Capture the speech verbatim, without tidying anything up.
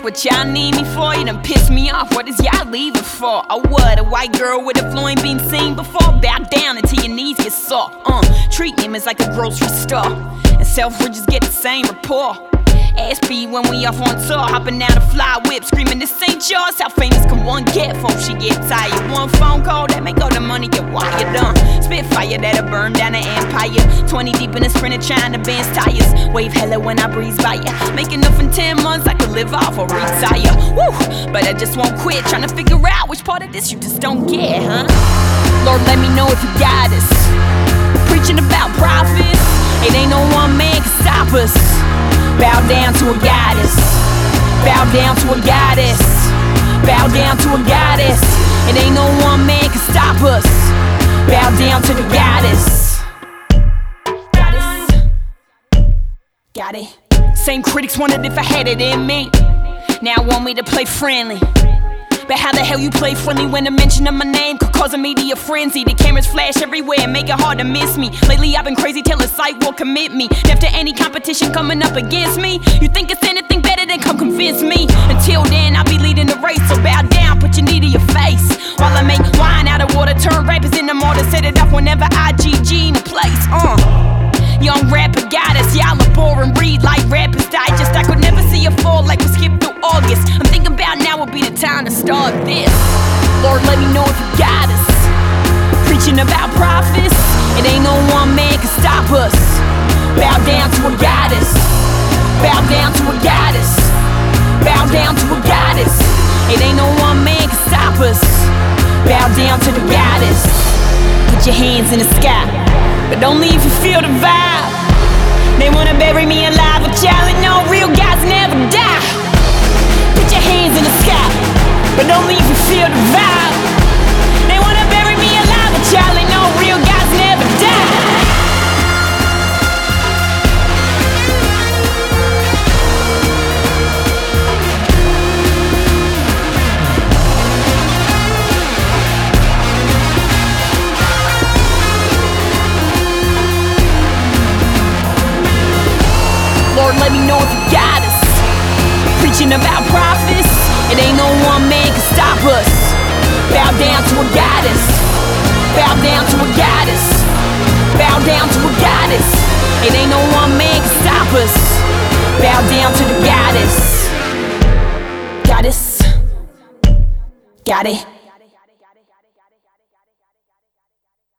what y'all need me for? You done pissed me off, what is y'all leaving for? Oh what, a white girl with a flow ain't been seen before? Bow down until your knees get sore. Uh, treat him as like a grocery store, and Selfridges get the same rapport. Ass beat when we off on tour, hopping down a fly whip, screaming this ain't yours. How famous can one get before she get tired? One phone call that make all the money get wired. Done Spitfire that'll burn down the empire. Twenty deep in a sprinter trying to bench tires. Wave hella when I breeze by ya. Make enough in ten months I could live off or retire. Woo! But I just won't quit, trying to figure out which part of this you just don't get, huh? Lord, let me know if you got us. Preaching about profits, it ain't no one man can stop us. Bow down to a goddess. Bow down to a goddess. Bow down to a goddess. It ain't no one man can stop us. Bow down to the goddess. Goddess. Got it. Same critics wondered if I had it in me. Now want me to play friendly. But how the hell you play friendly when the mention of my name could cause a media frenzy? The cameras flash everywhere and make it hard to miss me. Lately I've been crazy till a sight will commit me. Deaf to any competition coming up against me. You think it's anything better than come convince me. Until then I'll be leading the race, so bow down, put your knee to your face. While I make wine out of water, turn rappers into mortar, set it off whenever I G G in the place. Uh, young rapper goddess, y'all are boring, read like rappers digest. I could never see a fall like we skipped through August. I'm thinking about now would be the time to start this. Lord, let me know if you got us. Preaching about profits, it ain't no one man can stop us. Bow down to a goddess. Bow down to a goddess. Bow down to a goddess. It ain't no one man can stop us. Bow down to the goddess. Put your hands in the sky, but only if you feel the vibe. They wanna bury me alive, but y'all ain't no real guys never die. Put your hands in the sky, but only if you feel the vibe. They wanna bury me alive, but y'all ain't no real guys never die. Lord, let me know if you got us. Preaching about profits, it ain't no one man can stop us. Bow down to a goddess. Bow down to a goddess. Bow down to a goddess. It ain't no one man can stop us. Bow down to the goddess. Goddess. Got it.